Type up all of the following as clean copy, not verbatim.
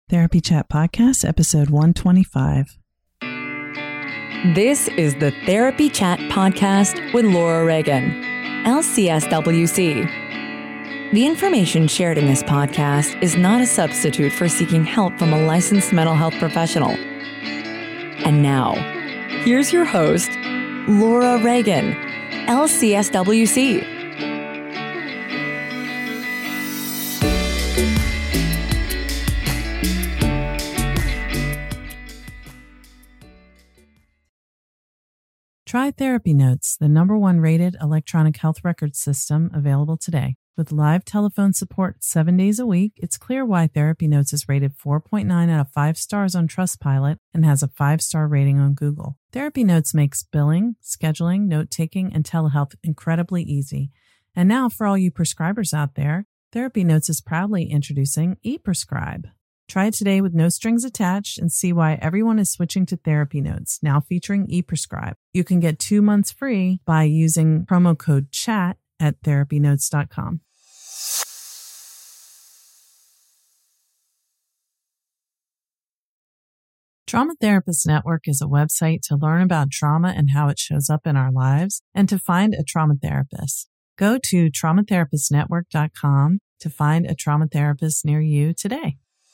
Therapy Chat Podcast, episode 125. This is the Therapy Chat Podcast with Laura Reagan, LCSWC. The information shared in this podcast is not a substitute for seeking help from a licensed mental health professional. And now, here's your host, Laura Reagan, LCSWC. Try Therapy Notes, the #1 rated electronic health record system available today. With live telephone support 7 days a week, it's clear why Therapy Notes is rated 4.9 out of 5 stars on Trustpilot and has a 5-star rating on Google. Therapy Notes makes billing, scheduling, note-taking, and telehealth incredibly easy. And now, for all you prescribers out there, Therapy Notes is proudly introducing ePrescribe. Try it today with no strings attached and see why everyone is switching to Therapy Notes, now featuring ePrescribe. You can get 2 months free by using promo code CHAT at therapynotes.com. Trauma Therapist Network is a website to learn about trauma and how it shows up in our lives and to find a trauma therapist. Go to traumatherapistnetwork.com to find a trauma therapist near you today.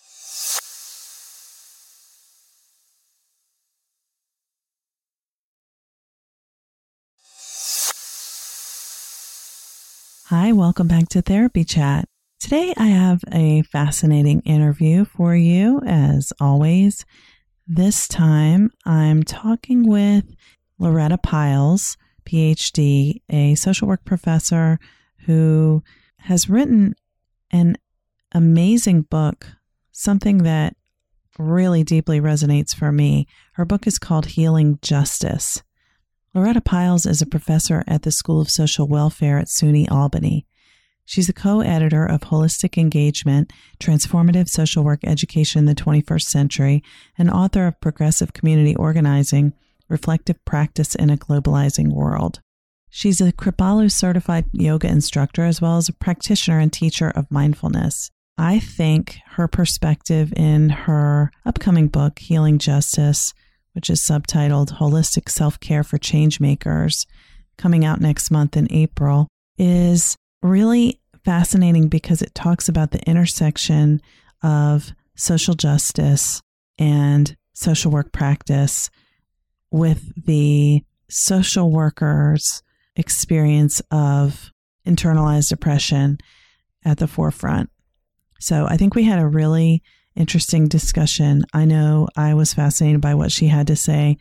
Hi, welcome back to Therapy Chat. Today I have a fascinating interview for you, as always. This time I'm talking with Loretta Pyles, PhD, a social work professor who has written an amazing book, something that really deeply resonates for me. Her book is called Healing Justice. Loretta Pyles is a professor at the School of Social Welfare at SUNY Albany. She's a co-editor of Holistic Engagement, Transformative Social Work Education in the 21st Century, and author of Progressive Community Organizing, Reflective Practice in a Globalizing World. She's a Kripalu certified yoga instructor as well as a practitioner and teacher of mindfulness. I think her perspective in her upcoming book, Healing Justice, which is subtitled Holistic Self-Care for Changemakers, coming out next month in April, is really fascinating because it talks about the intersection of social justice and social work practice with the social workers' experience of internalized oppression at the forefront. So I think we had a really interesting discussion. I know I was fascinated by what she had to say.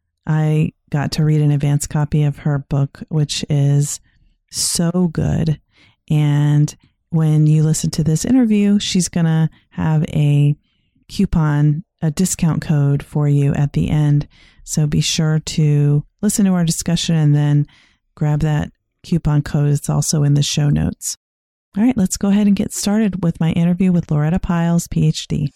I got to read an advance copy of her book, which is so good. And when you listen to this interview, she's going to have a coupon, a discount code for you at the end. So be sure to listen to our discussion and then grab that coupon code. It's also in the show notes. All right, let's go ahead and get started with my interview with Loretta Pyles, PhD.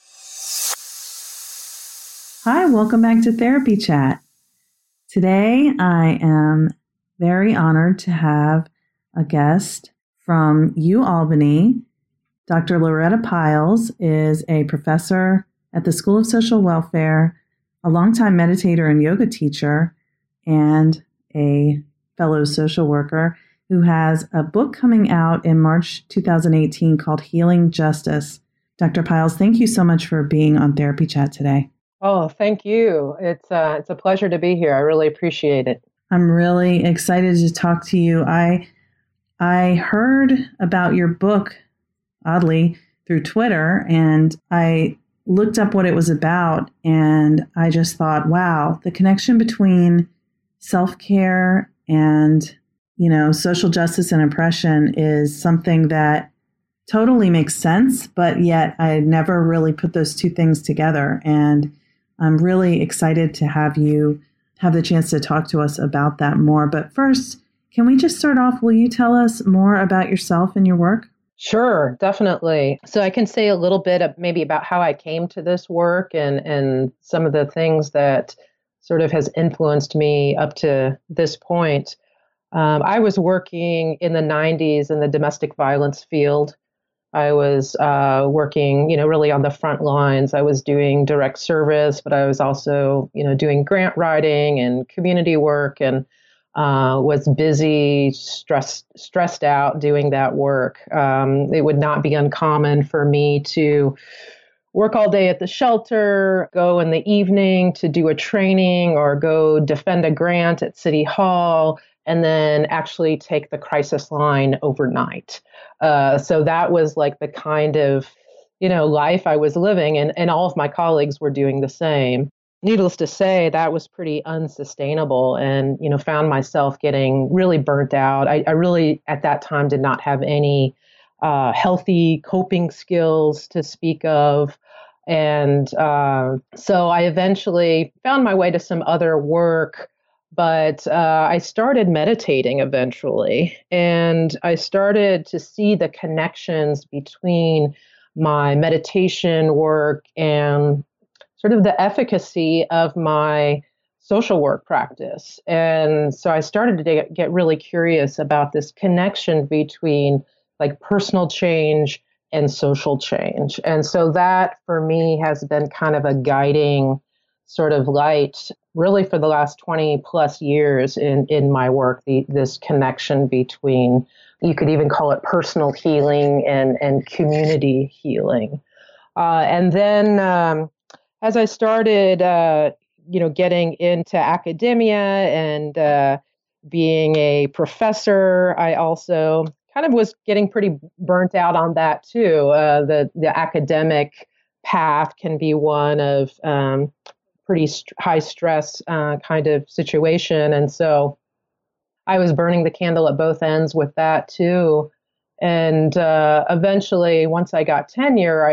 Hi, welcome back to Therapy Chat. Today, I am very honored to have a guest from UAlbany. Dr. Loretta Pyles is a professor at the School of Social Welfare, a longtime meditator and yoga teacher, and a fellow social worker who has a book coming out in March 2018 called Healing Justice. Dr. Pyles, thank you so much for being on Therapy Chat today. Oh, thank you. It's a pleasure to be here. I really appreciate it. I'm really excited to talk to you. I heard about your book, oddly, through Twitter, and I looked up what it was about, and I just thought, wow, the connection between self-care and social justice and oppression is something that totally makes sense, but yet I had never really put those two things together. And I'm really excited to have you have the chance to talk to us about that more. But first, can we just start off? Will you tell us more about yourself and your work? Sure, definitely. So I can say a little bit maybe about how I came to this work and some of the things that sort of has influenced me up to this point. I was working in the 90s in the domestic violence field. I was working, really on the front lines. I was doing direct service, but I was also, doing grant writing and community work, and was busy, stressed out doing that work. It would not be uncommon for me to work all day at the shelter, go in the evening to do a training or go defend a grant at City Hall, and then actually take the crisis line overnight. So that was like the kind of, life I was living, and all of my colleagues were doing the same. Needless to say, that was pretty unsustainable, and, found myself getting really burnt out. I really, at that time, did not have any healthy coping skills to speak of. And so I eventually found my way to some other work, but I started meditating eventually. And I started to see the connections between my meditation work and sort of the efficacy of my social work practice. And so I started to get really curious about this connection between like personal change and social change. And so that for me has been kind of a guiding sort of light really for the last 20 plus years in my work, this connection between, you could even call it personal healing and community healing. And then as I started, getting into academia and being a professor, I also kind of was getting pretty burnt out on that too. The academic path can be one of pretty high stress kind of situation. And so I was burning the candle at both ends with that too. And eventually, once I got tenure,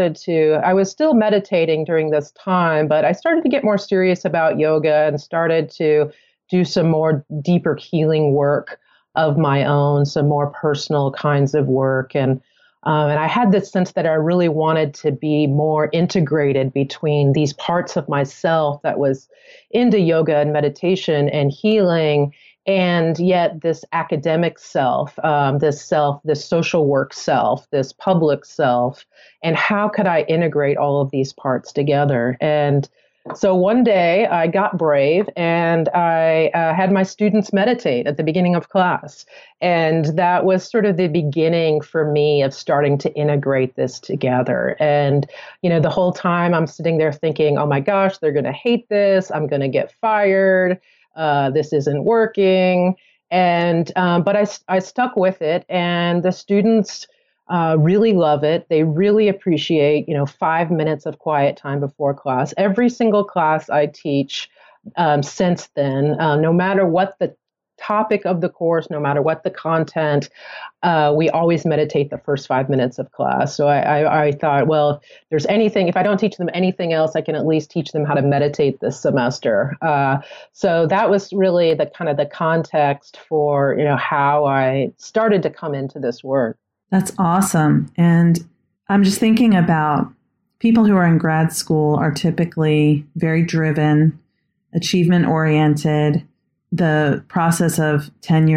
I was still meditating during this time, but I started to get more serious about yoga and started to do some more deeper healing work of my own, some more personal kinds of work. And I had this sense that I really wanted to be more integrated between these parts of myself that was into yoga and meditation and healing, and yet this academic self, this social work self, this public self, and how could I integrate all of these parts together? And so one day I got brave and I had my students meditate at the beginning of class. And that was sort of the beginning for me of starting to integrate this together. And, the whole time I'm sitting there thinking, oh my gosh, they're going to hate this. I'm going to get fired. This isn't working. And but I stuck with it, and the students really love it. They really appreciate, 5 minutes of quiet time before class. Every single class I teach since then, no matter what the topic of the course, no matter what the content, we always meditate the first 5 minutes of class. So I thought, well, if I don't teach them anything else, I can at least teach them how to meditate this semester. So that was really the kind of the context for, how I started to come into this work. That's awesome. And I'm just thinking about people who are in grad school are typically very driven, achievement oriented. The process of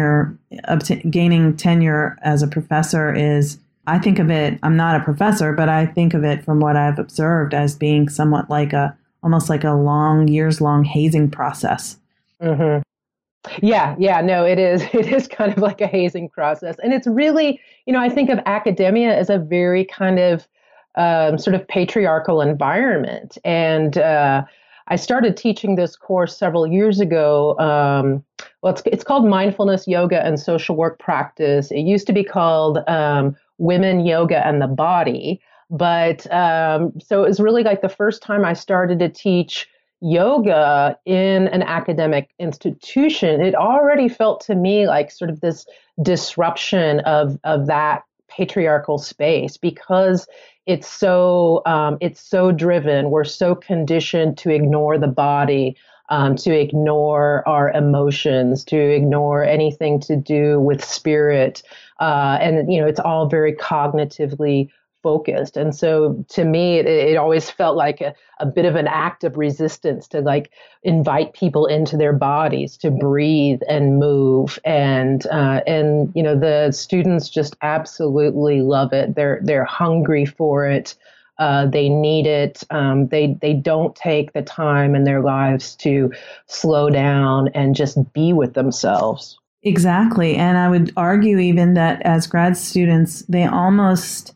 gaining tenure as a professor is, I think of it, I'm not a professor, but I think of it from what I've observed as being somewhat like almost like a years long hazing process. Mm-hmm. Yeah, no, it is. It is kind of like a hazing process. And it's really, I think of academia as a very kind of sort of patriarchal environment. And I started teaching this course several years ago. It's called Mindfulness, Yoga, and Social Work Practice. It used to be called Women, Yoga, and the Body. But so it was really like the first time I started to teach yoga in an academic institution. It already felt to me like sort of this disruption of that patriarchal space, because it's so driven. We're so conditioned to ignore the body, to ignore our emotions, to ignore anything to do with spirit, and it's all very cognitively focused. And so to me, it always felt like a bit of an act of resistance to like invite people into their bodies to breathe and move. And the students just absolutely love it. They're hungry for it. They need it. They don't take the time in their lives to slow down and just be with themselves. Exactly. And I would argue even that as grad students, they almost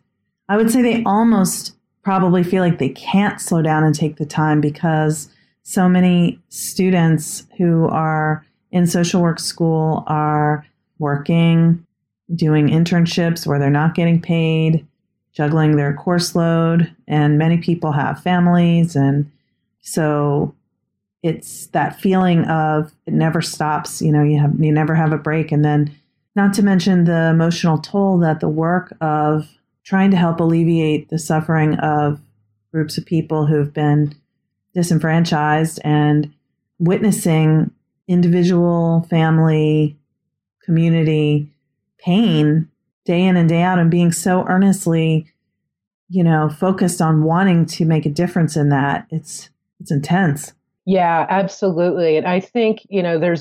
probably feel like they can't slow down and take the time because so many students who are in social work school are working, doing internships where they're not getting paid, juggling their course load, and many people have families. And so it's that feeling of it never stops. You never have a break. And then not to mention the emotional toll that the work of trying to help alleviate the suffering of groups of people who've been disenfranchised and witnessing individual, family, community pain day in and day out and being so earnestly, focused on wanting to make a difference in that. It's intense. Yeah, absolutely. And I think, there's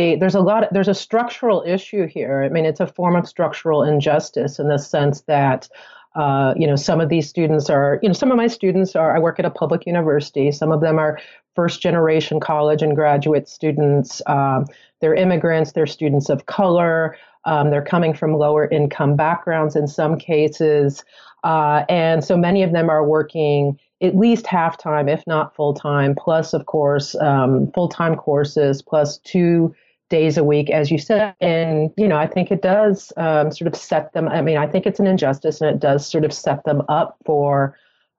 a structural issue here. I mean, it's a form of structural injustice in the sense that, some of these students are, some of my students are, I work at a public university. Some of them are first generation college and graduate students. They're immigrants, they're students of color. They're coming from lower income backgrounds in some cases. And so many of them are working at least half-time, if not full-time, plus, of course, full-time courses, plus 2 days a week, as you said. And, I think it does sort of set them, I think it's an injustice, and it does sort of set them up for,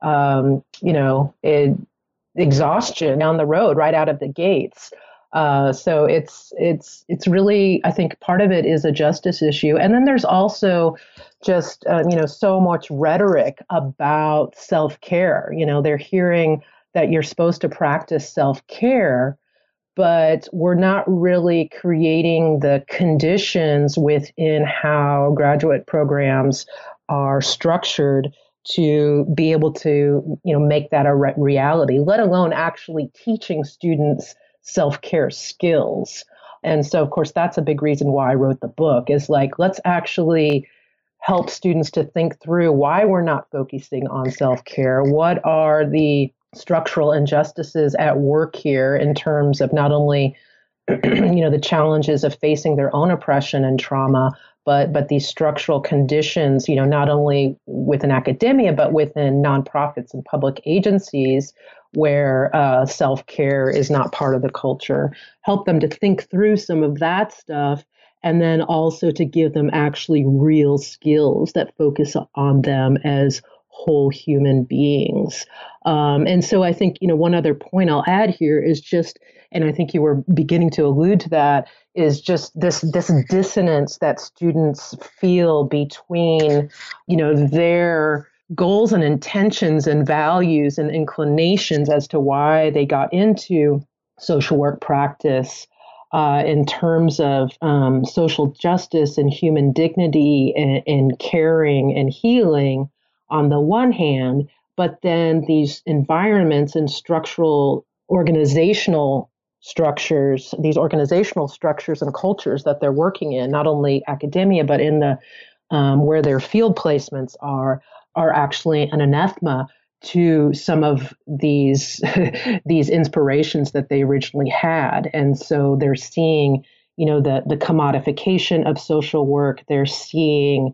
exhaustion down the road, right out of the gates. So it's really, I think part of it is a justice issue. And then there's also just, so much rhetoric about self-care. They're hearing that you're supposed to practice self-care, but we're not really creating the conditions within how graduate programs are structured to be able to, make that a reality, let alone actually teaching students self-care skills. And so, of course, that's a big reason why I wrote the book is like, let's actually help students to think through why we're not focusing on self-care. What are the structural injustices at work here in terms of not only, the challenges of facing their own oppression and trauma, but these structural conditions, not only within academia, but within nonprofits and public agencies where self-care is not part of the culture. Help them to think through some of that stuff, and then also to give them actually real skills that focus on them as whole human beings. And so I think, one other point I'll add here is just, and I think you were beginning to allude to that, is just this dissonance that students feel between, their goals and intentions and values and inclinations as to why they got into social work practice in terms of social justice and human dignity and caring and healing on the one hand, but then these environments and organizational structures and cultures that they're working in, not only academia, but in the where their field placements are actually an anathema to some of these these inspirations that they originally had. And so they're seeing, the commodification of social work. They're seeing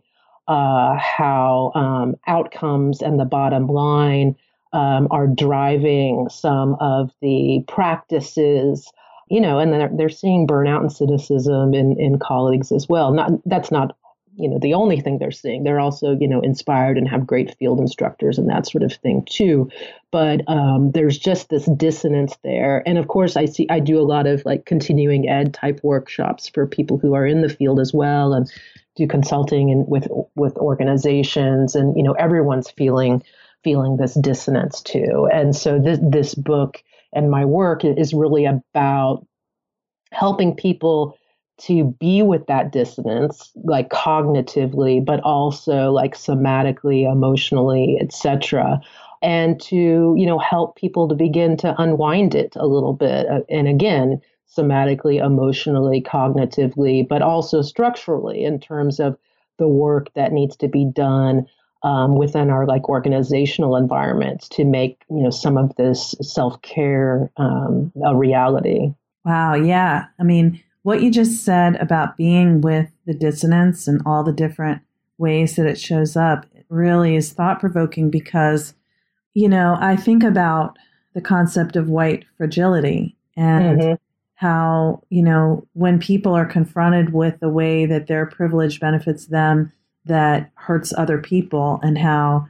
how outcomes and the bottom line are driving some of the practices, and then they're seeing burnout and cynicism in colleagues as well. That's not the only thing they're seeing. They're also, inspired and have great field instructors and that sort of thing too. But there's just this dissonance there. And of course, I do a lot of like continuing ed type workshops for people who are in the field as well, and do consulting and with organizations, and everyone's feeling this dissonance too. And so this book and my work is really about helping people to be with that dissonance, like cognitively, but also like somatically, emotionally, etc., and to, help people to begin to unwind it a little bit. And again, somatically, emotionally, cognitively, but also structurally in terms of the work that needs to be done within our like organizational environments to make, some of this self-care a reality. Wow. Yeah. I mean, what you just said about being with the dissonance and all the different ways that it shows up, it really is thought-provoking because, I think about the concept of white fragility and how, when people are confronted with the way that their privilege benefits them, that hurts other people, and how,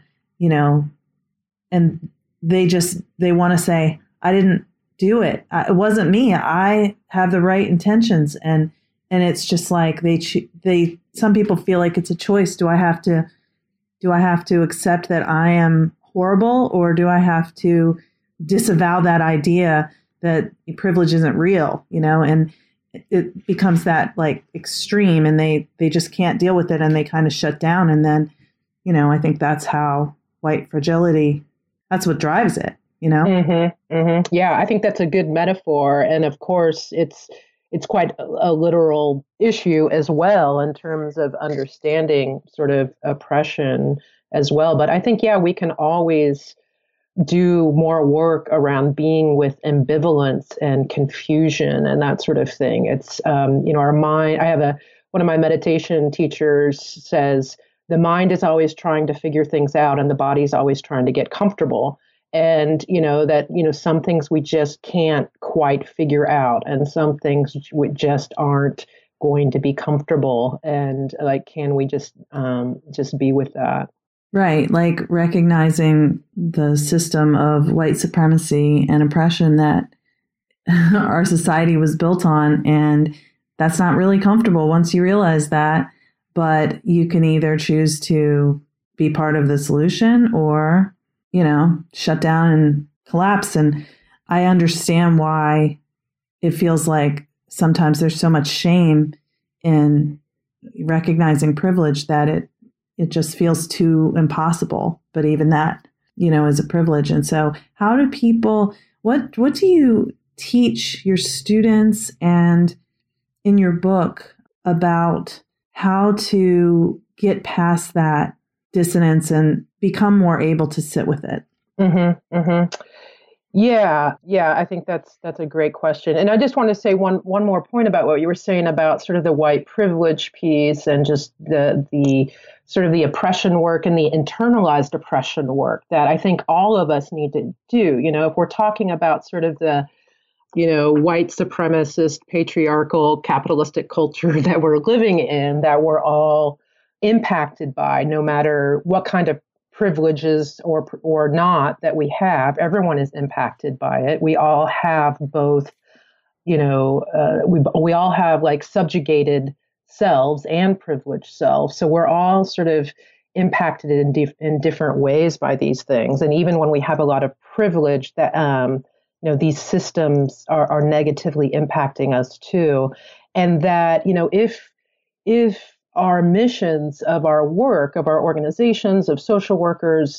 and they want to say, I didn't do it. It wasn't me. I have the right intentions. And it's just like some people feel like it's a choice. Do I have to accept that I am horrible, or do I have to disavow that idea that privilege isn't real, and it becomes that like extreme, and they just can't deal with it, and they kind of shut down. And then, I think that's how white fragility, that's what drives it. Yeah, I think that's a good metaphor. And of course, it's quite a literal issue as well in terms of understanding sort of oppression as well. But I think, we can always do more work around being with ambivalence and confusion and that sort of thing. It's, our mind, one of my meditation teachers says, the mind is always trying to figure things out and the body's always trying to get comfortable. And, some things we just can't quite figure out, and some things we just aren't going to be comfortable. And like, can we just be with that? Right. Like recognizing the system of white supremacy and oppression that our society was built on. And that's not really comfortable once you realize that. But you can either choose to be part of the solution or, shut down and collapse. And I understand why it feels like sometimes there's so much shame in recognizing privilege that it just feels too impossible. But even that, is a privilege. And so how do people, what do you teach your students and in your book about how to get past that dissonance and become more able to sit with it? Yeah, I think that's a great question. And I just want to say one more point about what you were saying about sort of the white privilege piece and just the sort of the oppression work and the internalized oppression work that I think all of us need to do. If we're talking about sort of the white supremacist, patriarchal, capitalistic culture that we're living in, that we're all impacted by, no matter what kind of privileges or not that we have, everyone is impacted by it. We all have both, we all have like subjugated selves and privileged selves. So we're all sort of impacted in different ways by these things. And even when we have a lot of privilege, that these systems are negatively impacting us too. And that, if our missions of our work, of our organizations, of social workers,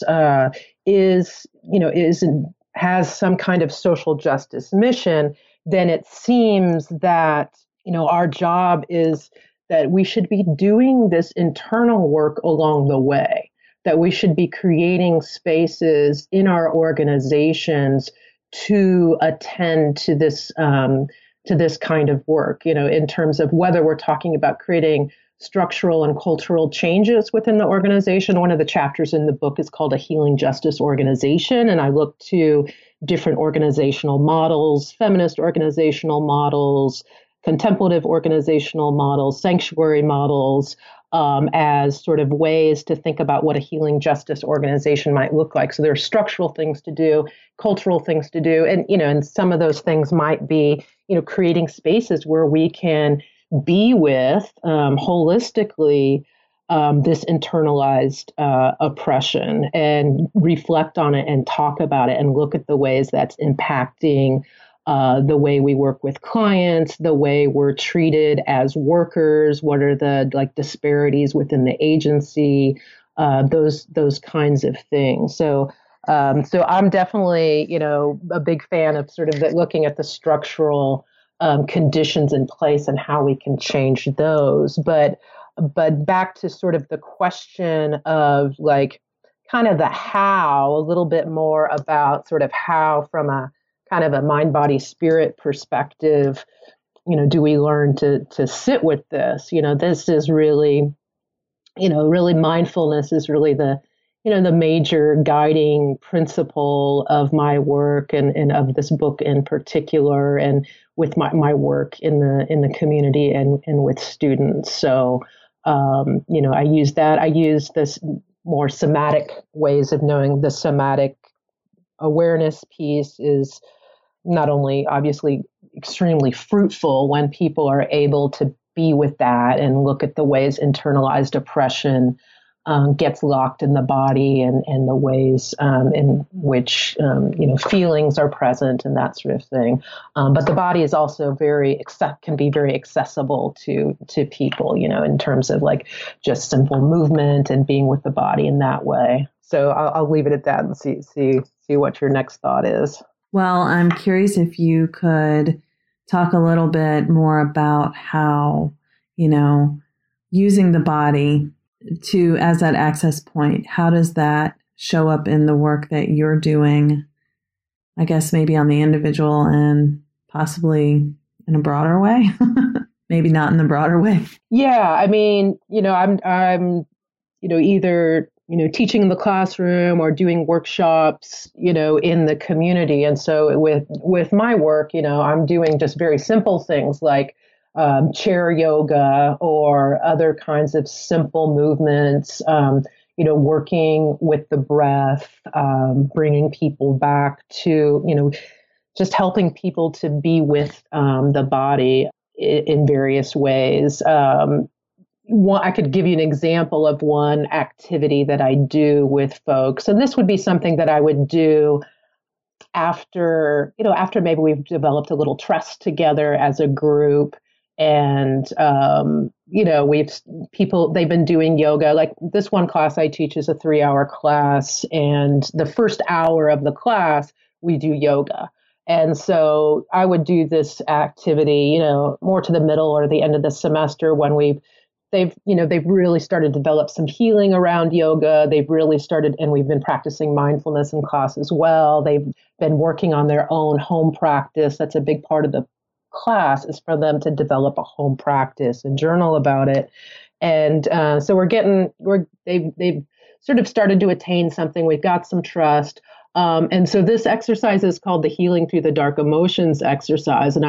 has some kind of social justice mission, then it seems that, our job is that we should be doing this internal work along the way, that we should be creating spaces in our organizations to attend to this kind of work, in terms of whether we're talking about creating structural and cultural changes within the organization. One of the chapters in the book is called A Healing Justice Organization, and I look to different organizational models, feminist organizational models, contemplative organizational models, sanctuary models, as sort of ways to think about what a healing justice organization might look like. So there are structural things to do, cultural things to do, and some of those things might be, creating spaces where we can be with holistically this internalized oppression and reflect on it and talk about it and look at the ways that's impacting the way we work with clients, the way we're treated as workers, what are the like disparities within the agency, those kinds of things. So I'm definitely, a big fan of sort of looking at the structural conditions in place and how we can change those. But back to sort of the question of like kind of the how, a little bit more about sort of how from a kind of a mind, body, spirit perspective, do we learn to sit with this? This is really, really mindfulness is really the major guiding principle of my work and of this book in particular, and with my work in the community and with students. So, I use that. I use this more somatic ways of knowing. The somatic awareness piece is not only obviously extremely fruitful when people are able to be with that and look at the ways internalized oppression gets locked in the body and the ways in which feelings are present and that sort of thing. But the body is also can be very accessible to people, in terms of like just simple movement and being with the body in that way. So I'll leave it at that and see what your next thought is. Well, I'm curious if you could talk a little bit more about how, using the body as that access point, how does that show up in the work that you're doing, I guess maybe on the individual and possibly in a broader way, maybe not in the broader way. Yeah. I mean, I'm either, teaching in the classroom or doing workshops, in the community. And so with my work, I'm doing just very simple things like chair yoga or other kinds of simple movements, working with the breath, bringing people back to, just helping people to be with the body in various ways. I could give you an example of one activity that I do with folks, and this would be something that I would do after maybe we've developed a little trust together as a group, and they've been doing yoga. Like this one class I teach is a 3-hour class, and the first hour of the class we do yoga. And so I would do this activity, more to the middle or the end of the semester when they've really started to develop some healing around yoga. They've really started, and we've been practicing mindfulness in class as well. They've been working on their own home practice. That's a big part of the class, is for them to develop a home practice and journal about it. And so they've sort of started to attain something. We've got some trust. And so this exercise is called the Healing Through the Dark Emotions exercise. And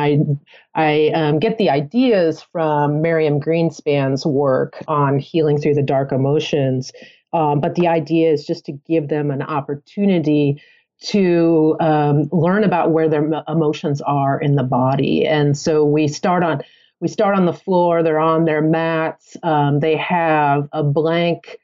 I get the ideas from Miriam Greenspan's work on healing through the dark emotions. But the idea is just to give them an opportunity to learn about where their emotions are in the body. And so we start on the floor. They're on their mats. They have a blank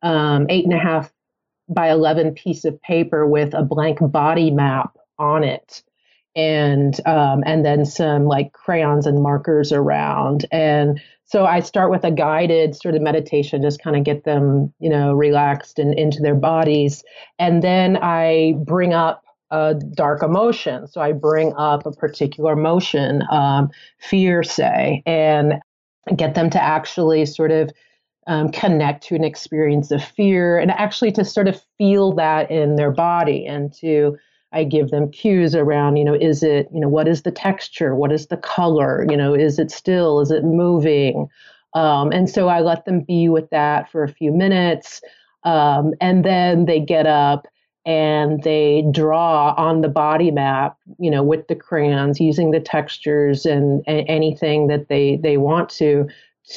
8.5 by 11 piece of paper with a blank body map on it, and then some like crayons and markers around. And so I start with a guided sort of meditation, just kind of get them, relaxed and into their bodies. And then I bring up a dark emotion. So I bring up a particular emotion, fear, say, and get them to actually sort of connect to an experience of fear, and actually to sort of feel that in their body. And I give them cues around, is it, what is the texture? What is the color? Is it still? Is it moving? And so I let them be with that for a few minutes. And then they get up and they draw on the body map, with the crayons, using the textures and anything that they want to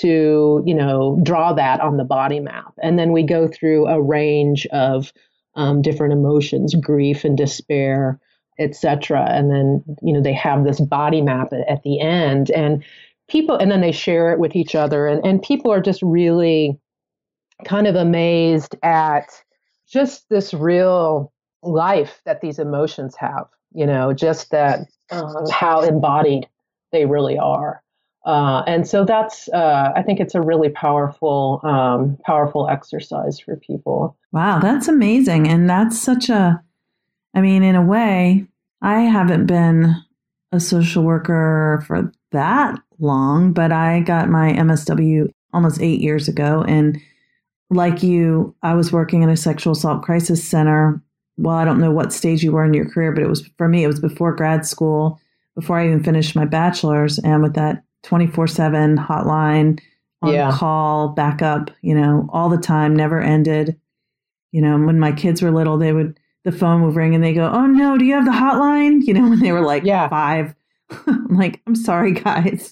draw that on the body map. And then we go through a range of different emotions, grief and despair, etc. And then, they have this body map at the end, and then they share it with each other. And people are just really kind of amazed at just this real life that these emotions have, just that how embodied they really are. And so that's, I think it's a really powerful exercise for people. Wow, that's amazing. And that's I mean, in a way, I haven't been a social worker for that long, but I got my MSW almost 8 years ago. And like you, I was working in a sexual assault crisis center. Well, I don't know what stage you were in your career, but for me, it was before grad school, before I even finished my bachelor's. And with that 24/7 hotline, on call, backup, all the time, never ended. When my kids were little, the phone would ring and they go, "Oh no, do you have the hotline?" When they were like 5. I'm like, "I'm sorry, guys."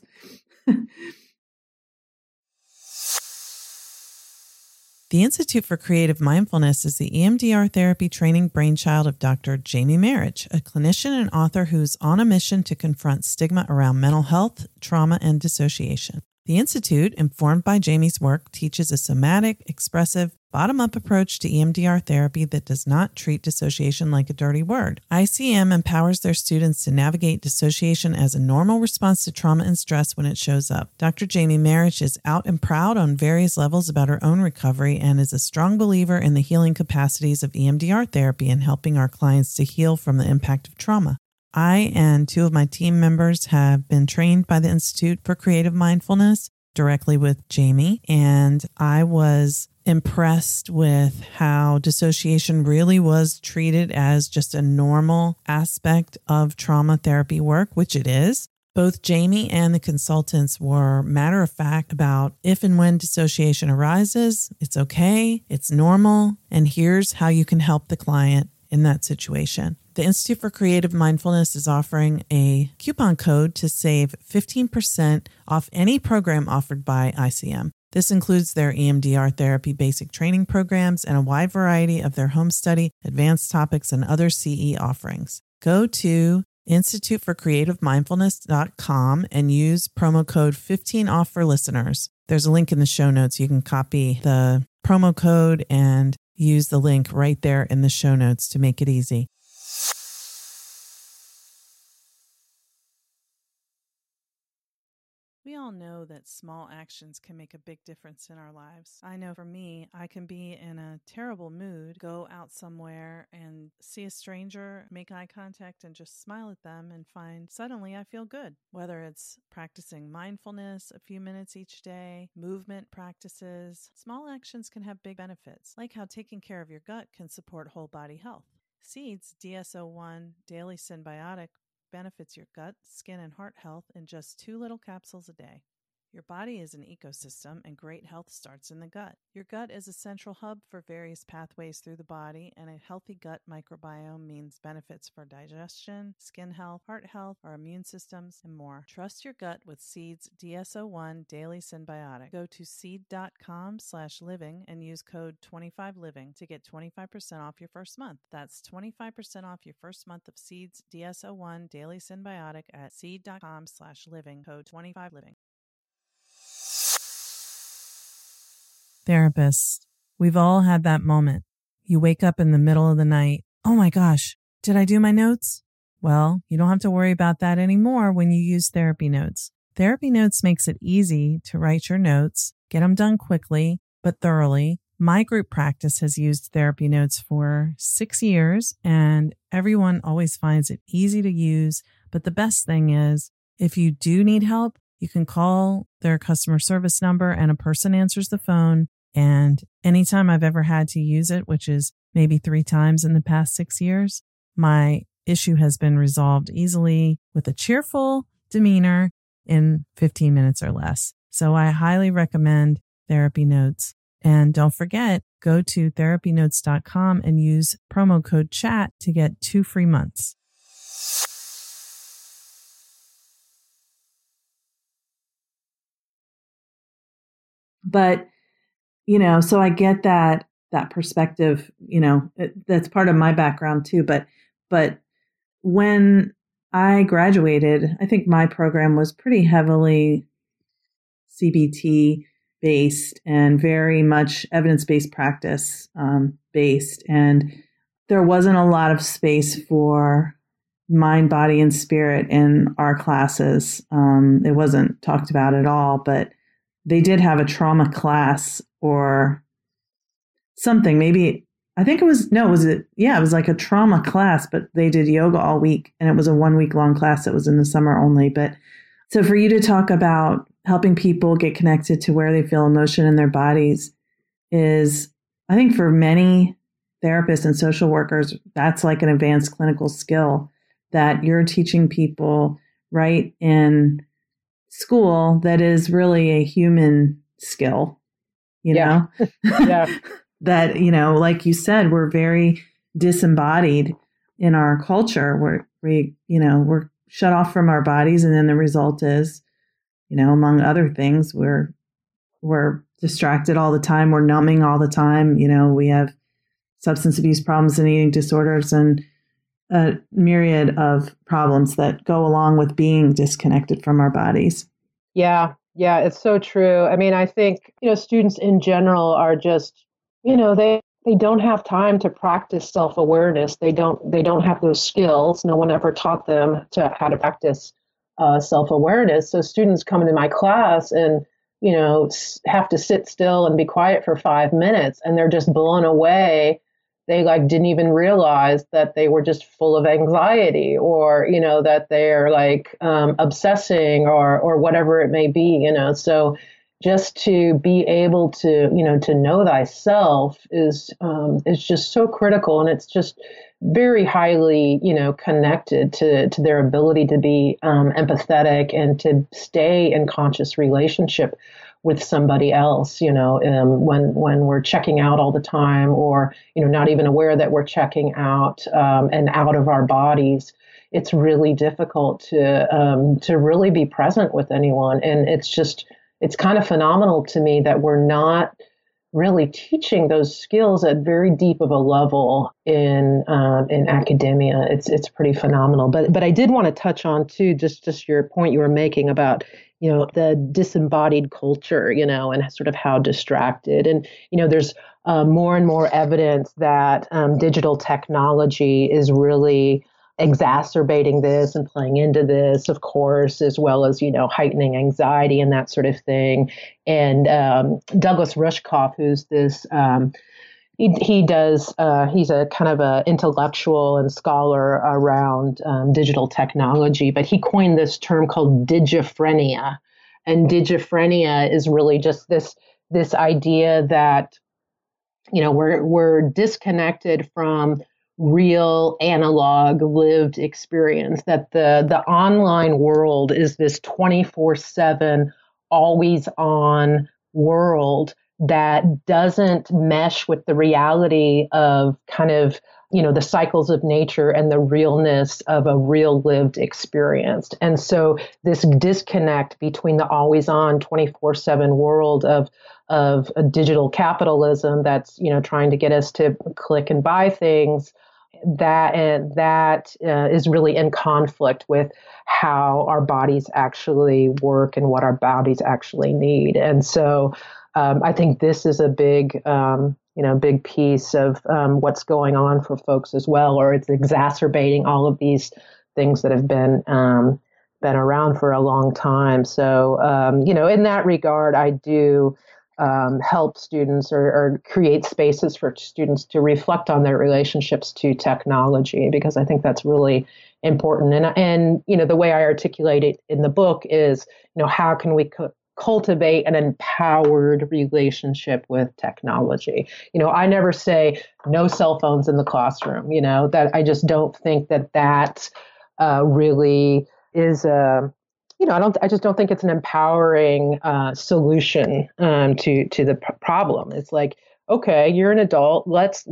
The Institute for Creative Mindfulness is the EMDR therapy training brainchild of Dr. Jamie Marich, a clinician and author who's on a mission to confront stigma around mental health, trauma, and dissociation. The Institute, informed by Jamie's work, teaches a somatic, expressive, bottom-up approach to EMDR therapy that does not treat dissociation like a dirty word. ICM empowers their students to navigate dissociation as a normal response to trauma and stress when it shows up. Dr. Jamie Marich is out and proud on various levels about her own recovery and is a strong believer in the healing capacities of EMDR therapy and helping our clients to heal from the impact of trauma. I and 2 of my team members have been trained by the Institute for Creative Mindfulness directly with Jamie, and I was impressed with how dissociation really was treated as just a normal aspect of trauma therapy work, which it is. Both Jamie and the consultants were matter of fact about if and when dissociation arises, it's okay, it's normal, and here's how you can help the client in that situation. The Institute for Creative Mindfulness is offering a coupon code to save 15% off any program offered by ICM. This includes their EMDR therapy basic training programs and a wide variety of their home study, advanced topics, and other CE offerings. Go to instituteforcreativemindfulness.com and use promo code 15OFF for listeners. There's a link in the show notes. You can copy the promo code and use the link right there in the show notes to make it easy. We all know that small actions can make a big difference in our lives. I know for me, I can be in a terrible mood, go out somewhere and see a stranger, make eye contact and just smile at them and find suddenly I feel good. Whether it's practicing mindfulness a few minutes each day, movement practices, small actions can have big benefits, like how taking care of your gut can support whole body health. Seeds DS-01 Daily Synbiotic benefits your gut, skin, and heart health in just 2 little capsules a day. Your body is an ecosystem, and great health starts in the gut. Your gut is a central hub for various pathways through the body, and a healthy gut microbiome means benefits for digestion, skin health, heart health, our immune systems, and more. Trust your gut with Seed's DS-01 Daily Synbiotic. Go to seed.com/living and use code 25living to get 25% off your first month. That's 25% off your first month of Seed's DS-01 Daily Synbiotic at seed.com/living, code 25living. Therapists, we've all had that moment. You wake up in the middle of the night. Oh my gosh, did I do my notes? Well, you don't have to worry about that anymore when you use Therapy Notes. Therapy Notes makes it easy to write your notes, get them done quickly, but thoroughly. My group practice has used Therapy Notes for 6 years, and everyone always finds it easy to use. But the best thing is, if you do need help, you can call their customer service number and a person answers the phone. And anytime I've ever had to use it, which is maybe 3 times in the past 6 years, my issue has been resolved easily with a cheerful demeanor in 15 minutes or less. So I highly recommend Therapy Notes. And don't forget, go to therapynotes.com and use promo code CHAT to get 2 free months. But so I get that perspective, that's part of my background too. But when I graduated, I think my program was pretty heavily CBT based and very much evidence-based practice based. And there wasn't a lot of space for mind, body, and spirit in our classes. It wasn't talked about at all, but they did have a trauma class or something. Maybe, I think it was like a trauma class, but they did yoga all week, and it was a 1 week long class that was in the summer only. But so for you to talk about helping people get connected to where they feel emotion in their bodies is, I think for many therapists and social workers, that's like an advanced clinical skill that you're teaching people right in school that is really a human skill, you know? Yeah. That, like you said, we're very disembodied in our culture where we're shut off from our bodies. And then the result is, among other things, we're distracted all the time. We're numbing all the time. We have substance abuse problems and eating disorders and a myriad of problems that go along with being disconnected from our bodies. Yeah, it's so true. I mean, I think, students in general are just, they don't have time to practice self-awareness. They don't have those skills. No one ever taught them how to practice self-awareness. So students come into my class and, have to sit still and be quiet for 5 minutes, and they're just blown away. They didn't even realize that they were just full of anxiety, or, that they're obsessing or whatever it may be, So just to be able to, to know thyself is just so critical. And it's just very highly, connected to their ability to be empathetic and to stay in conscious relationship with somebody else, when we're checking out all the time, or, not even aware that we're checking out and out of our bodies. It's really difficult to really be present with anyone. And it's kind of phenomenal to me that we're not really teaching those skills at very deep of a level in academia. It's pretty phenomenal. But I did want to touch on too, just your point you were making about, the disembodied culture, and sort of how distracted. And, there's more and more evidence that digital technology is really exacerbating this and playing into this, of course, as well as, heightening anxiety and that sort of thing. And Douglas Rushkoff, who's this, he's a kind of a intellectual and scholar around digital technology, but he coined this term called digiphrenia. And digiphrenia is really just this idea that, we're disconnected from real analog lived experience, that the online world is this 24/7 always on world that doesn't mesh with the reality of kind of, the cycles of nature and the realness of a real lived experience. And so this disconnect between the always on 24/7 world of a digital capitalism that's, trying to get us to click and buy things, that is really in conflict with how our bodies actually work and what our bodies actually need. And so I think this is a big piece of what's going on for folks as well, or it's exacerbating all of these things that have been around for a long time. So, in that regard, I do help students or create spaces for students to reflect on their relationships to technology, because I think that's really important. And the way I articulate it in the book is, how can we cultivate an empowered relationship with technology? I never say no cell phones in the classroom, that I just don't think that really is I just don't think it's an empowering solution to the problem. It's like, okay, you're an adult. Let's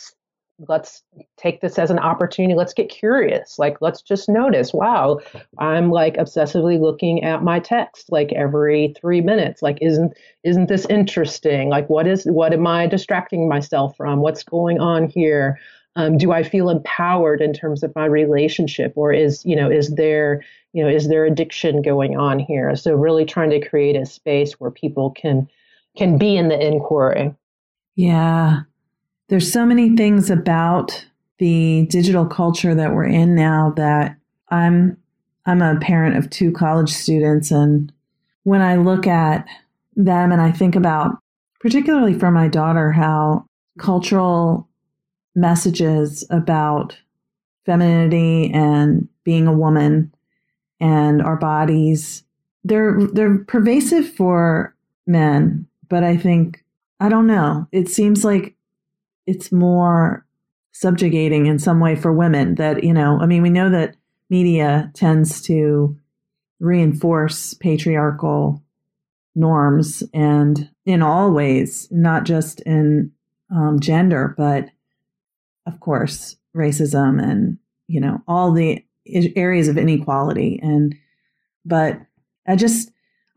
take this as an opportunity. Let's get curious. Let's just notice, wow, I'm obsessively looking at my text every 3 minutes. Isn't this interesting? What am I distracting myself from? What's going on here? Do I feel empowered in terms of my relationship, or is there addiction going on here? So really trying to create a space where people can be in the inquiry. Yeah. There's so many things about the digital culture that we're in now, that I'm a parent of 2 college students, and when I look at them and I think about, particularly for my daughter, how cultural messages about femininity and being a woman and our bodies, they're pervasive for men, but I don't know, it seems like it's more subjugating in some way for women. That, we know that media tends to reinforce patriarchal norms, and in all ways, not just in gender, but of course, racism and, all the areas of inequality. But I guess,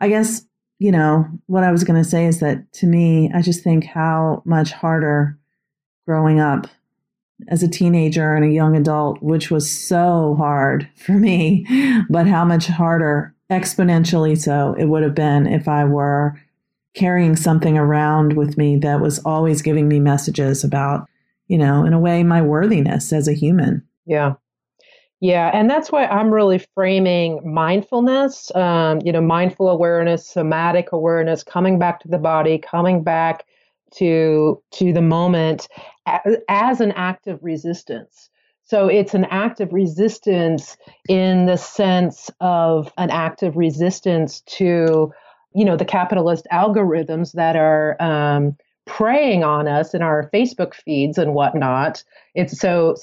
what I was going to say is that, to me, I just think how much harder growing up as a teenager and a young adult, which was so hard for me, but how much harder, exponentially so, it would have been if I were carrying something around with me that was always giving me messages about, in a way, my worthiness as a human. Yeah. Yeah. And that's why I'm really framing mindfulness, mindful awareness, somatic awareness, coming back to the body, coming back to the moment as an act of resistance. So it's an act of resistance in the sense of an act of resistance to, the capitalist algorithms that are preying on us in our Facebook feeds and whatnot. It's so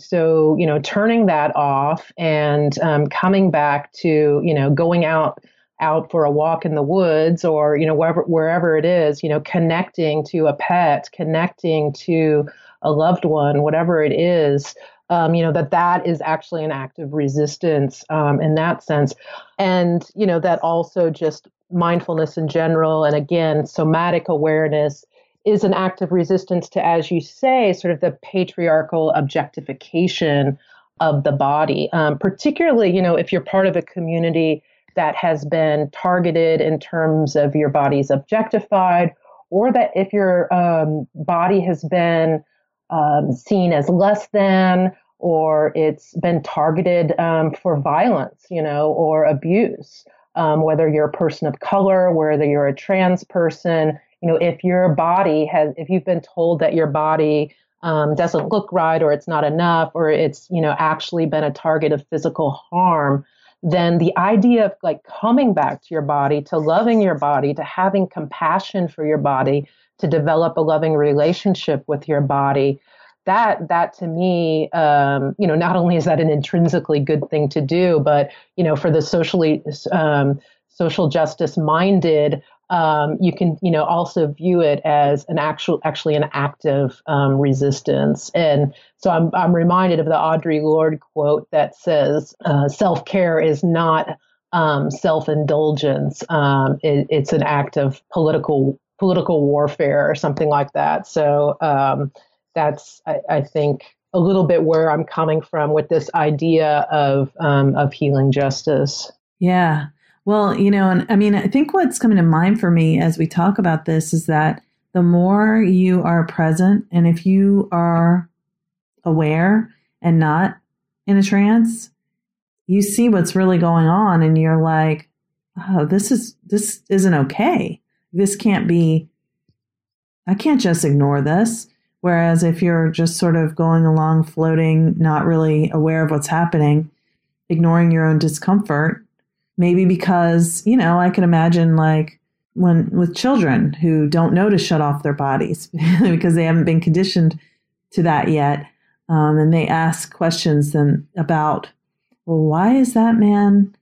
turning that off and coming back to, going out for a walk in the woods, or, wherever it is, connecting to a pet, connecting to a loved one, whatever it is, that is actually an act of resistance in that sense. And, that also just mindfulness in general, and again, somatic awareness, is an act of resistance to, as you say, sort of the patriarchal objectification of the body, particularly, if you're part of a community that has been targeted in terms of your body's objectified, or that if your body has been seen as less than, or it's been targeted for violence, or abuse, whether you're a person of color, whether you're a trans person, if you've been told that your body doesn't look right, or it's not enough, or it's, actually been a target of physical harm, then the idea of like coming back to your body, to loving your body, to having compassion for your body, to develop a loving relationship with your body, that to me, not only is that an intrinsically good thing to do, but, for the social justice minded, you can, also view it as actually an active resistance. And so I'm reminded of the Audre Lorde quote that says, self-care is not self-indulgence. It's an act of political warfare or something like that. So that's, I think, a little bit where I'm coming from with this idea of healing justice. Yeah. Well, and I mean, I think what's coming to mind for me as we talk about this is that the more you are present, and if you are aware and not in a trance, you see what's really going on, and you're like, oh, this isn't okay. This can't be, I can't just ignore this. Whereas if you're just sort of going along, floating, not really aware of what's happening, ignoring your own discomfort, maybe because, I can imagine like when with children who don't know to shut off their bodies because they haven't been conditioned to that yet. And they ask questions then about, well, why is that man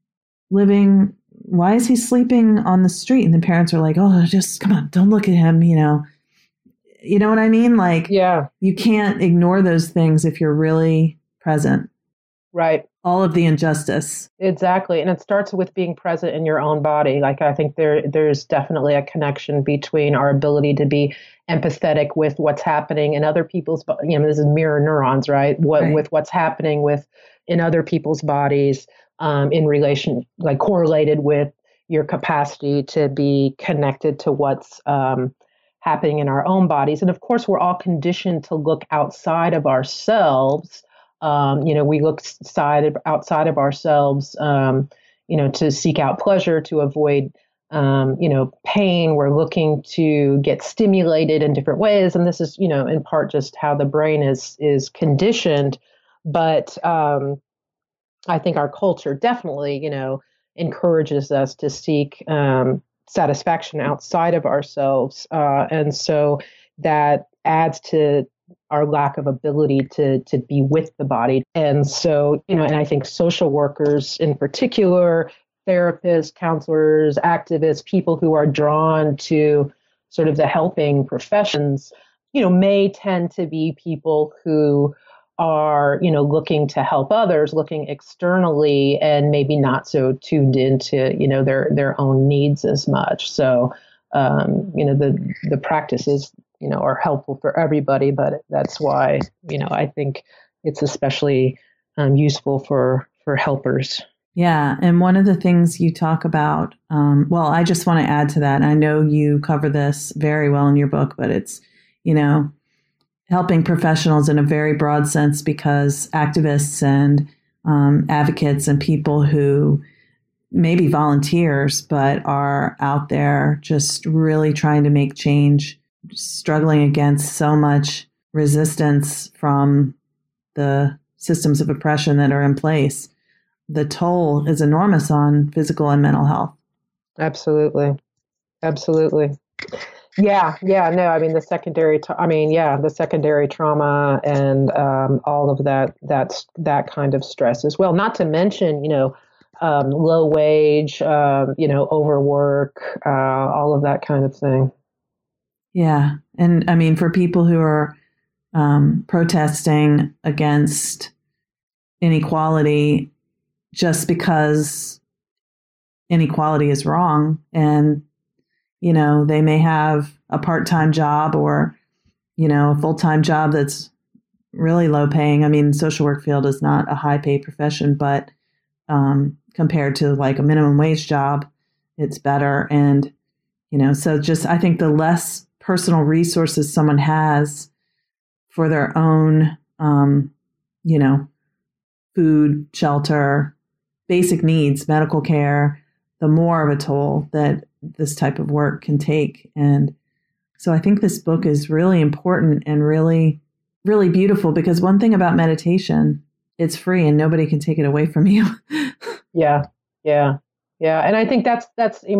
why is he sleeping on the street? And the parents are like, oh, just come on, don't look at him, You know what I mean? Like, yeah, you can't ignore those things if you're really present. Right. All of the injustice. Exactly. And it starts with being present in your own body. Like, I think there's definitely a connection between our ability to be empathetic with what's happening in other people's, this is mirror neurons, right? Right. With what's happening in other people's bodies, in relation, like correlated with your capacity to be connected to what's happening in our own bodies. And of course, we're all conditioned to look outside of ourselves. We look outside of ourselves, to seek out pleasure, to avoid, pain. We're looking to get stimulated in different ways. And this is, in part just how the brain is conditioned. But I think our culture definitely, encourages us to seek satisfaction outside of ourselves. And so that adds to our lack of ability to be with the body. And so, and I think social workers in particular, therapists, counselors, activists, people who are drawn to sort of the helping professions, may tend to be people who are, looking to help others, looking externally, and maybe not so tuned into, their own needs as much. So, the practices, are helpful for everybody, but that's why, I think it's especially useful for helpers. Yeah. And one of the things you talk about, I just want to add to that. I know you cover this very well in your book, but it's, helping professionals in a very broad sense, because activists and advocates and people who may be volunteers, but are out there just really trying to make change, struggling against so much resistance from the systems of oppression that are in place. The toll is enormous on physical and mental health. Absolutely. Yeah. No, I mean, the secondary trauma and all of that kind of stress as well. Not to mention, low wage, overwork, all of that kind of thing. Yeah. And I mean, for people who are protesting against inequality just because inequality is wrong, and they may have a part-time job or, a full-time job that's really low paying. I mean, social work field is not a high paid profession, but compared to like a minimum wage job, it's better. And, so just, I think the less personal resources someone has for their own, food, shelter, basic needs, medical care, the more of a toll that this type of work can take. And so I think this book is really important and really, really beautiful, because one thing about meditation, it's free and nobody can take it away from you. Yeah. And I think that's,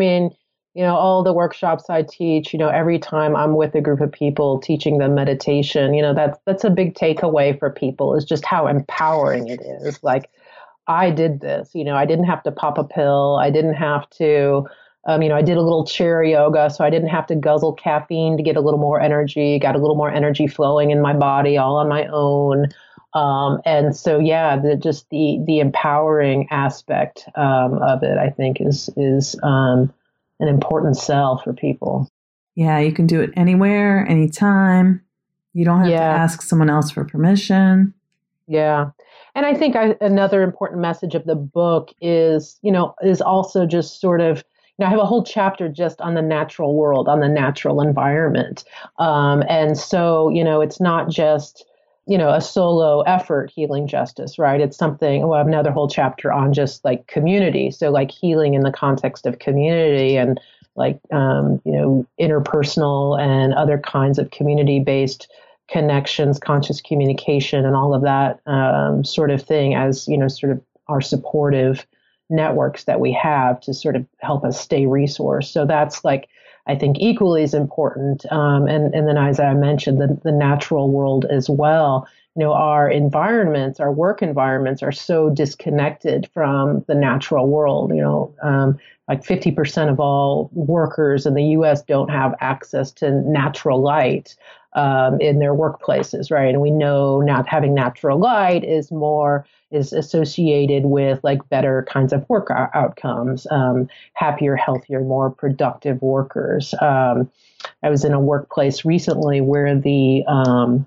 all the workshops I teach, every time I'm with a group of people teaching them meditation, that's a big takeaway for people, is just how empowering it is. Like, I did this, I didn't have to pop a pill. I didn't have to, I did a little chair yoga, so I didn't have to guzzle caffeine to get a little more energy, got a little more energy flowing in my body all on my own. And so, the empowering aspect of it, I think, is an important sell for people. Yeah, you can do it anywhere, anytime. You don't have to ask someone else for permission. Yeah. And I think another important message of the book is also just sort of, I have a whole chapter just on the natural world, on the natural environment. And so, it's not just, a solo effort, healing justice, right? It's something, I have another whole chapter on just like community. So like healing in the context of community and like, interpersonal and other kinds of community-based connections, conscious communication, and all of that sort of thing as, sort of our supportive networks that we have to sort of help us stay resourced. So that's like, I think, equally as important. And then, as I mentioned, the natural world as well. Our environments, our work environments are so disconnected from the natural world. Like 50% of all workers in the U.S. don't have access to natural light in their workplaces, right? And we know not having natural light is associated with like better kinds of work outcomes, happier, healthier, more productive workers. I was in a workplace recently where the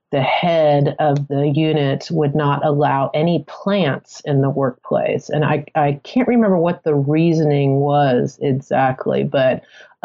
the head of the unit would not allow any plants in the workplace. And I can't remember what the reasoning was exactly, but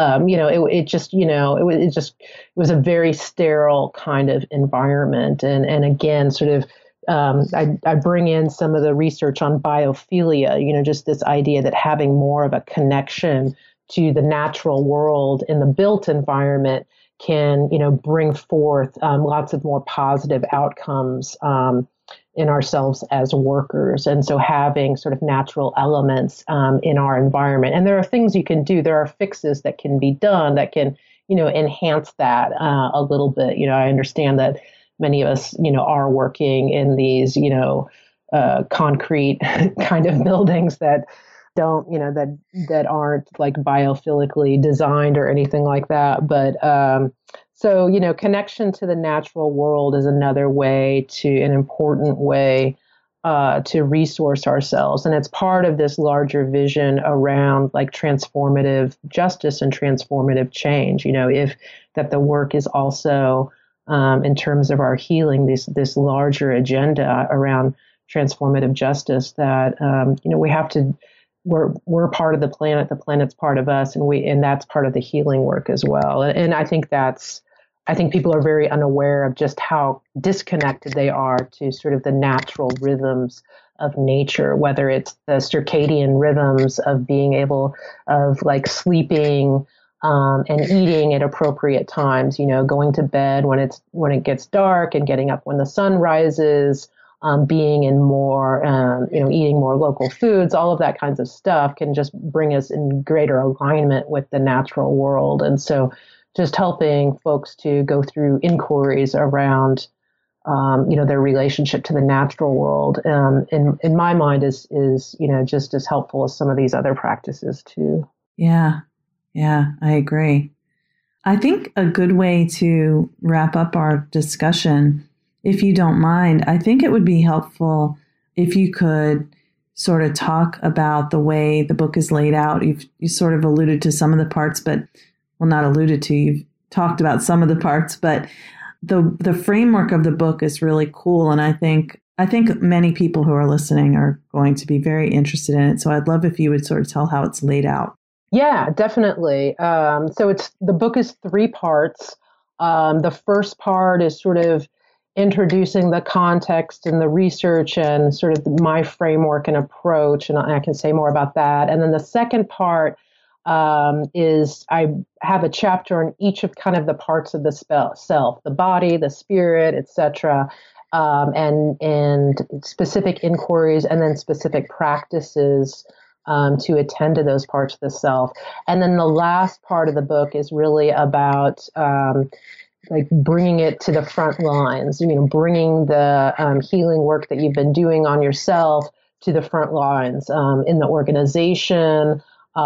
it was a very sterile kind of environment. And again, sort of, I bring in some of the research on biophilia, just this idea that having more of a connection to the natural world in the built environment can, bring forth lots of more positive outcomes in ourselves as workers. And so having sort of natural elements in our environment. And there are things you can do. There are fixes that can be done that can, enhance that a little bit. I understand that many of us, are working in these, concrete kind of buildings that don't, that aren't like biophilically designed or anything like that. But so, connection to the natural world is another way an important way to resource ourselves. And it's part of this larger vision around like transformative justice and transformative change, if that the work is also in terms of our healing, this larger agenda around transformative justice that, we have to, we're part of the planet's part of us, and that's part of the healing work as well. And I think people are very unaware of just how disconnected they are to sort of the natural rhythms of nature, whether it's the circadian rhythms of being able of like sleeping and eating at appropriate times, going to bed when it gets dark and getting up when the sun rises, being in more, eating more local foods, all of that kinds of stuff can just bring us in greater alignment with the natural world. And so just helping folks to go through inquiries around, their relationship to the natural world, in my mind is, just as helpful as some of these other practices too. Yeah, I agree. I think a good way to wrap up our discussion, if you don't mind, I think it would be helpful if you could sort of talk about the way the book is laid out. You sort of alluded to some of the parts, but, well, not alluded to, you've talked about some of the parts, but the framework of the book is really cool. And I think many people who are listening are going to be very interested in it. So I'd love if you would sort of tell how it's laid out. Yeah, definitely. So the book is 3 parts. The first part is sort of introducing the context and the research and sort of my framework and approach, and I can say more about that. And then the second part is I have a chapter on each of kind of the parts of the self, the body, the spirit, etc., and specific inquiries and then specific practices to attend to those parts of the self. And then the last part of the book is really about like bringing it to the front lines, bringing the healing work that you've been doing on yourself to the front lines in the organization,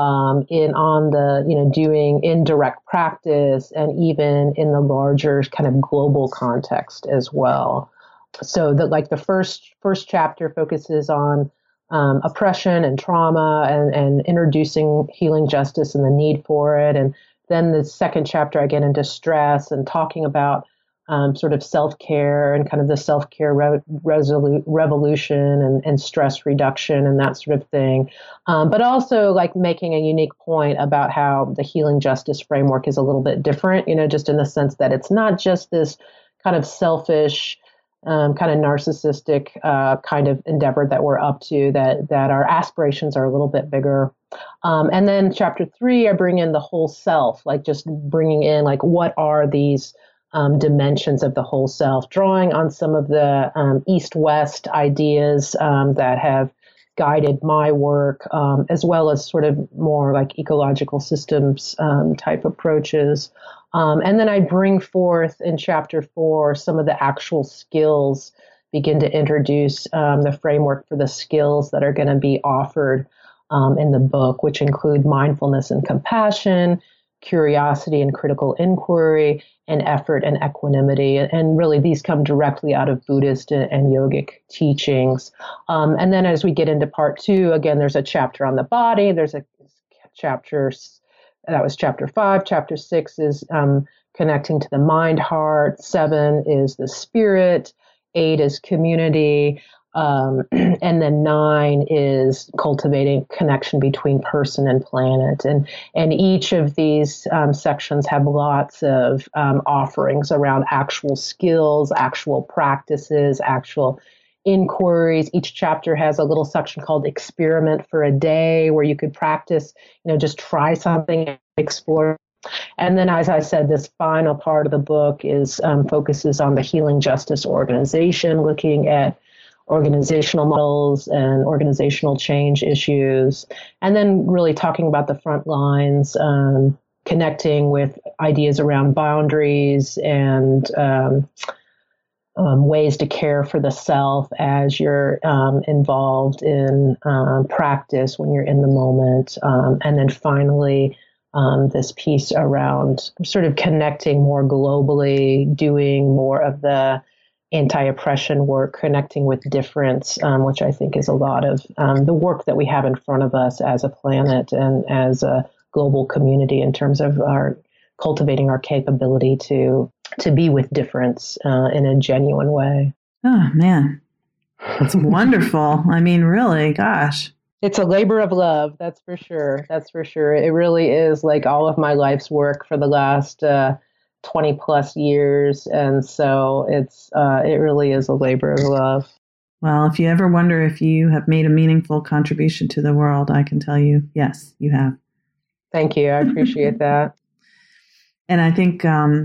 doing indirect practice, and even in the larger kind of global context as well. So the first chapter focuses on oppression and trauma and introducing healing justice and the need for it. And then the second chapter, I get into stress and talking about sort of self-care and kind of the self-care revolution and stress reduction and that sort of thing. But also like making a unique point about how the healing justice framework is a little bit different, just in the sense that it's not just this kind of selfish, kind of narcissistic kind of endeavor that we're up to, that our aspirations are a little bit bigger. And then chapter 3, I bring in the whole self, like just bringing in like what are these dimensions of the whole self, drawing on some of the East-West ideas that have guided my work, as well as sort of more like ecological systems type approaches. And then I bring forth in chapter 4 some of the actual skills, begin to introduce the framework for the skills that are going to be offered in the book, which include mindfulness and compassion, curiosity and critical inquiry, and effort and equanimity. And really, these come directly out of Buddhist and yogic teachings. And then as we get into part 2, again, there's a chapter on the body. There's a chapter, that was chapter 5. Chapter 6 is connecting to the mind, heart. 7 is the spirit. 8 is community. And then 9 is cultivating connection between person and planet. And each of these sections have lots of offerings around actual skills, actual practices, actual inquiries. Each chapter has a little section called Experiment for a Day, where you could practice, just try something and explore. And then, as I said, this final part of the book is focuses on the Healing Justice Organization, looking at organizational models and organizational change issues, and then really talking about the front lines, connecting with ideas around boundaries and ways to care for the self as you're involved in practice when you're in the moment. And then finally, this piece around sort of connecting more globally, doing more of the anti-oppression work, connecting with difference, which I think is a lot of the work that we have in front of us as a planet and as a global community in terms of our cultivating our capability to be with difference in a genuine way. Oh, man. It's wonderful. I mean, really, gosh. It's a labor of love. That's for sure. That's for sure. It really is like all of my life's work for the last 20 plus years. And so it really is a labor of love. Well, if you ever wonder if you have made a meaningful contribution to the world, I can tell you, yes, you have. Thank you. I appreciate that. And I think,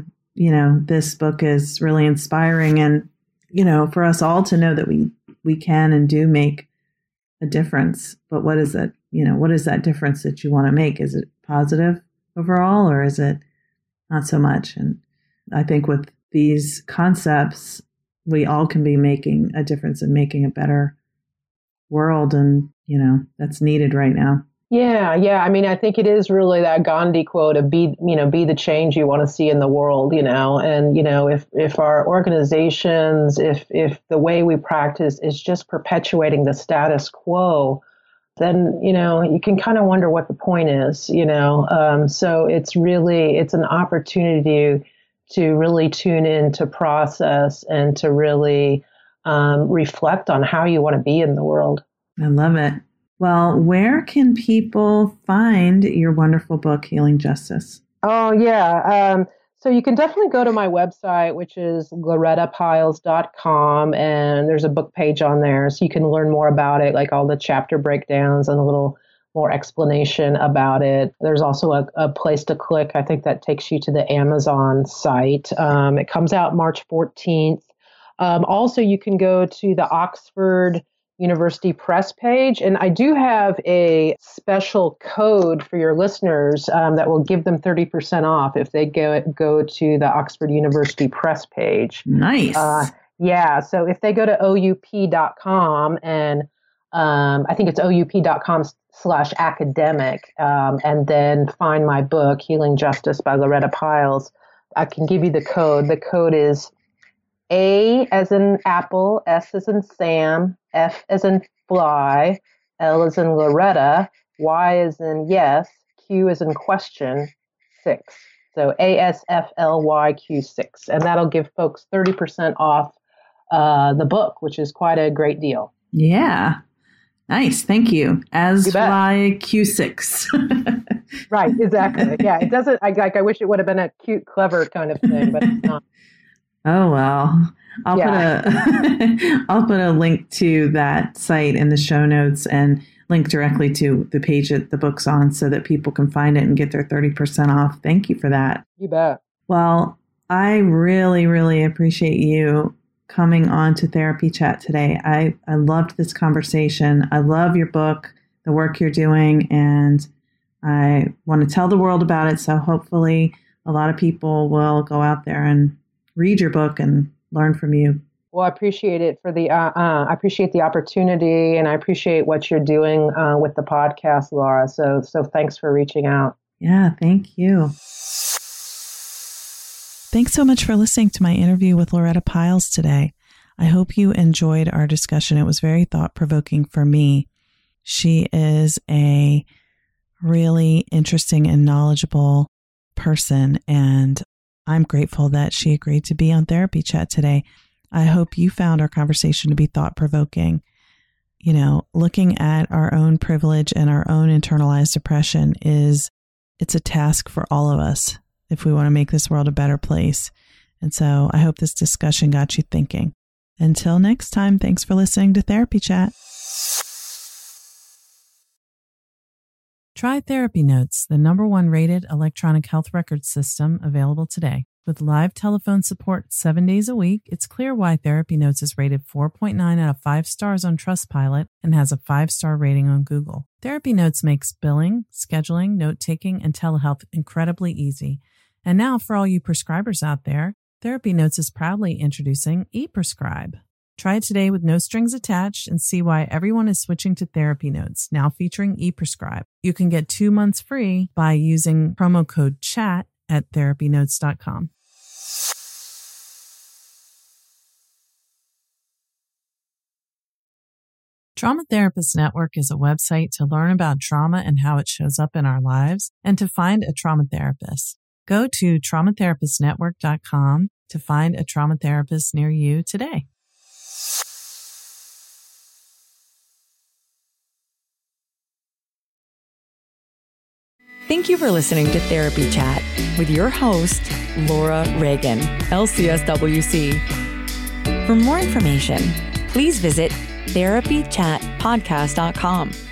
this book is really inspiring and, for us all to know that we can and do make a difference. But what is it? What is that difference that you want to make? Is it positive overall, or is it not so much? And I think with these concepts, we all can be making a difference and making a better world. And, that's needed right now. Yeah. I mean, I think it is really that Gandhi quote of be the change you want to see in the world, and, if our organizations, if the way we practice is just perpetuating the status quo, then, you can kind of wonder what the point is, so it's an opportunity to really tune in to process and to really reflect on how you want to be in the world. I love it. Well, where can people find your wonderful book, Healing Justice? Oh, yeah. So you can definitely go to my website, which is lorettapyles.com, and there's a book page on there. So you can learn more about it, like all the chapter breakdowns and a little more explanation about it. There's also a place to click. I think that takes you to the Amazon site. It comes out March 14th. Also, you can go to the Oxford University Press page. And I do have a special code for your listeners that will give them 30% off if they go to the Oxford University Press page. Nice. So if they go to oup.com and I think it's oup.com/academic and then find my book, Healing Justice by Loretta Pyles, I can give you the code. The code is A as in apple, S as in Sam, F as in fly, L as in Loretta, Y as in yes, Q as in question, 6. So ASFLYQ6. And that'll give folks 30% off the book, which is quite a great deal. Yeah. Nice. Thank you. As fly Q6. Right. Exactly. Yeah. It doesn't, I wish it would have been a cute, clever kind of thing, but it's not. Oh, well, I'll put a link to that site in the show notes and link directly to the page that the book's on so that people can find it and get their 30% off. Thank you for that. You bet. Well, I really, really appreciate you coming on to Therapy Chat today. I loved this conversation. I love your book, the work you're doing, and I want to tell the world about it. So hopefully a lot of people will go out there and read your book and learn from you. Well, I appreciate it for the, I appreciate the opportunity, and I appreciate what you're doing with the podcast, Laura. So thanks for reaching out. Yeah, thank you. Thanks so much for listening to my interview with Loretta Pyles today. I hope you enjoyed our discussion. It was very thought-provoking for me. She is a really interesting and knowledgeable person, and I'm grateful that she agreed to be on Therapy Chat today. I hope you found our conversation to be thought-provoking. You know, looking at our own privilege and our own internalized oppression it's a task for all of us if we want to make this world a better place. And so I hope this discussion got you thinking. Until next time, thanks for listening to Therapy Chat. Try Therapy Notes, the #1 rated electronic health record system available today. With live telephone support 7 days a week, it's clear why Therapy Notes is rated 4.9 out of 5 stars on Trustpilot and has a 5-star rating on Google. Therapy Notes makes billing, scheduling, note-taking, and telehealth incredibly easy. And now for all you prescribers out there, Therapy Notes is proudly introducing ePrescribe. Try it today with no strings attached and see why everyone is switching to Therapy Notes, now featuring ePrescribe. You can get 2 months free by using promo code CHAT at therapynotes.com. Trauma Therapist Network is a website to learn about trauma and how it shows up in our lives and to find a trauma therapist. Go to traumatherapistnetwork.com to find a trauma therapist near you today. Thank you for listening to Therapy Chat with your host, Laura Reagan, LCSWC. For more information, please visit therapychatpodcast.com.